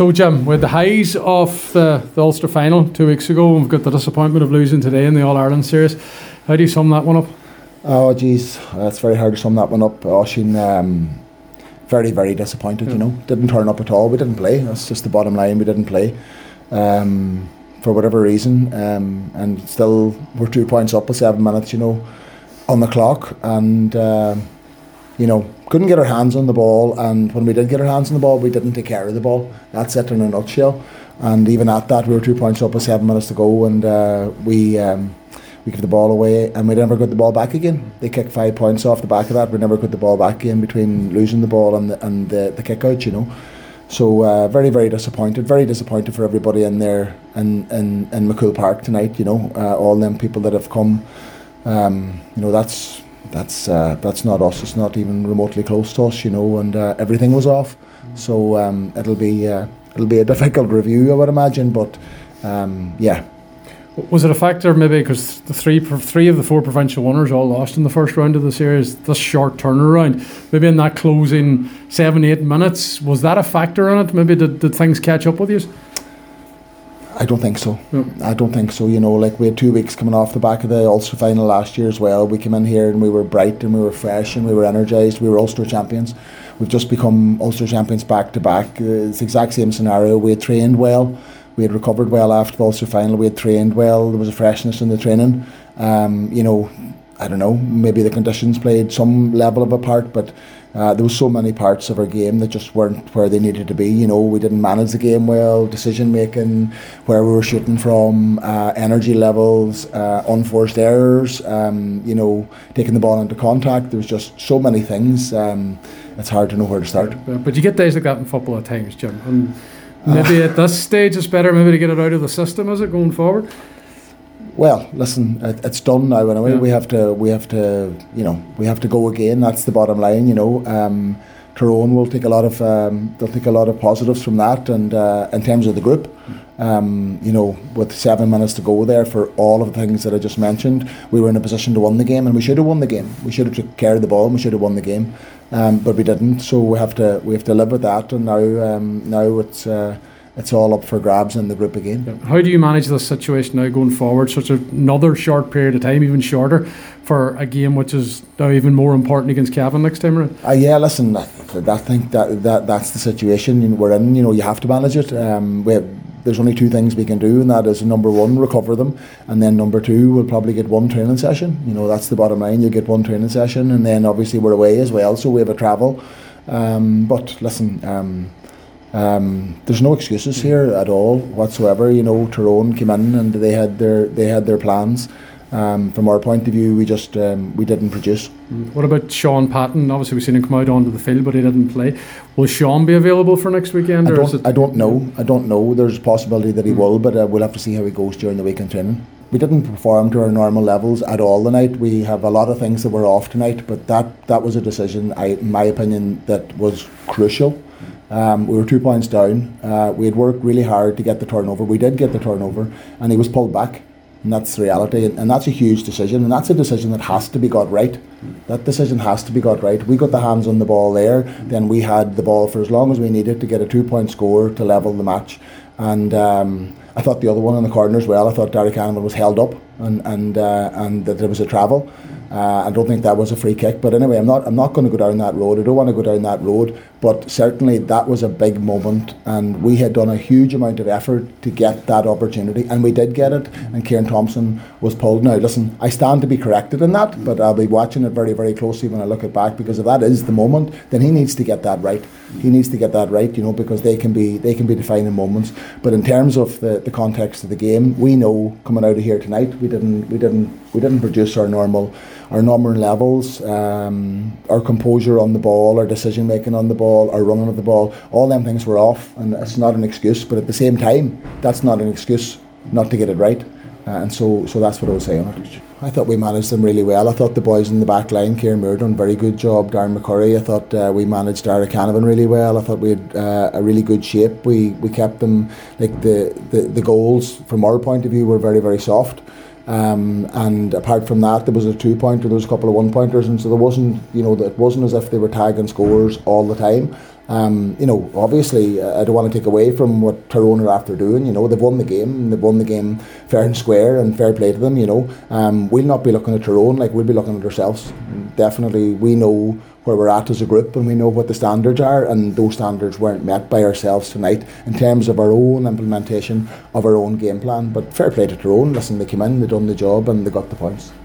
So Jim, with the highs of the Ulster final 2 weeks ago, we've got the disappointment of losing today in the All-Ireland series. How do you sum that one up? Oh geez, it's very hard to sum that one up. Oisín, very, very disappointed, Didn't turn up at all. We didn't play. That's just the bottom line. We didn't play for whatever reason. And still we're 2 points up with 7 minutes, on the clock. And, couldn't get our hands on the ball. And when we did get our hands on the ball, we didn't take care of the ball. That's it in a nutshell. And even at that, we were 2 points up with 7 minutes to go. And we gave the ball away and we never got the ball back again. They kicked 5 points off the back of that. We never got the ball back again between losing the ball and the kick out, So very, very disappointed. Very disappointed for everybody in there in McCool Park tonight, all them people that have come. That's not us. It's not even remotely close to us, and everything was off. So it'll be a difficult review, I would imagine, but yeah. Was it a factor maybe because the three of the 4 provincial winners all lost in the first round of the series, this short turnaround, maybe in that closing 7-8 minutes, was that a factor in it? Maybe did things catch up with you? I don't think so. No. I don't think so. We had 2 weeks coming off the back of the Ulster final last year as well. We came in here and we were bright and we were fresh and we were energised. We were Ulster champions. We've just become Ulster champions back to back. It's the exact same scenario. We had trained well. We had recovered well after the Ulster final. We had trained well. There was a freshness in the training. I don't know. Maybe the conditions played some level of a part, but there was so many parts of our game that just weren't where they needed to be. We didn't manage the game well. Decision making, where we were shooting from, energy levels, unforced errors. Taking the ball into contact. There was just so many things. It's hard to know where to start. But you get days like that in football at times, Jim. And maybe at this stage it's better maybe to get it out of the system, is it, going forward? Well, listen, it's done now anyway. Yeah. We have to go again. That's the bottom line, Tyrone will take a lot of they'll take a lot of positives from that, and in terms of the group, with 7 minutes to go there, for all of the things that I just mentioned, we were in a position to win the game, and we should have won the game. We should have took care of the ball, and we should have won the game, but we didn't. So we have to live with that, and now it's all up for grabs in the group again. How do you manage this situation now going forward? Such another short period of time, even shorter, for a game which is now even more important against Cavan next time around? Yeah, listen, I think that's the situation we're in. You have to manage it. There's only 2 things we can do, and that is, number 1, recover them, and then number 2, we'll probably get 1 training session. That's the bottom line. You get 1 training session, and then obviously we're away as well, so we have a travel. But listen. There's no excuses here at all whatsoever. Tyrone came in and they had their plans. From our point of view, we didn't produce. What about Sean Patton? Obviously, we've seen him come out onto the field, but he didn't play. Will Sean be available for next weekend? I don't know. There's a possibility that he will, but we'll have to see how he goes during the weekend training. We didn't perform to our normal levels at all tonight. We have a lot of things that were off tonight, but that was a decision, in my opinion, that was crucial. We were 2 points down. We had worked really hard to get the turnover. We did get the turnover, and he was pulled back, and that's the reality. And that's a huge decision, and that's a decision that has to be got right. That decision has to be got right. We got the hands on the ball there, then we had the ball for as long as we needed to get a 2-point score to level the match. And I thought the other one in the corner as well. I thought Derek Canavan was held up, and that there was a travel. I don't think that was a free kick, but anyway, I'm not going to go down that road. I don't want to go down that road, but certainly that was a big moment, and we had done a huge amount of effort to get that opportunity, and we did get it, and Kieran Thompson was pulled. Now listen, I stand to be corrected in that, but I'll be watching it very, very closely when I look it back, because if that is the moment, then he needs to get that right. He needs to get that right, because they can be defining moments. But in terms of the context of the game, we know coming out of here tonight, we didn't produce our normal levels, our composure on the ball, our decision making on the ball, our running of the ball. All them things were off, and it's not an excuse. But at the same time, that's not an excuse not to get it right. And so that's what I was saying. I thought we managed them really well. I thought the boys in the back line, Kieran Moore done a very good job, Darren McCurry. I thought we managed Derek Canavan really well. I thought we had a really good shape. We kept them, like the goals from our point of view were very, very soft. And apart from that, there was a 2-pointer, there was a couple of 1-pointers, and so there wasn't, it wasn't as if they were tagging scores all the time. Obviously, I don't want to take away from what Tyrone are after doing. They've won the game, and they've won the game fair and square, and fair play to them. We'll not be looking at Tyrone, like we'll be looking at ourselves. Definitely, we know where we're at as a group, and we know what the standards are, and those standards weren't met by ourselves tonight in terms of our own implementation of our own game plan. But fair play to Tyrone. Listen, they came in, they done the job, and they got the points.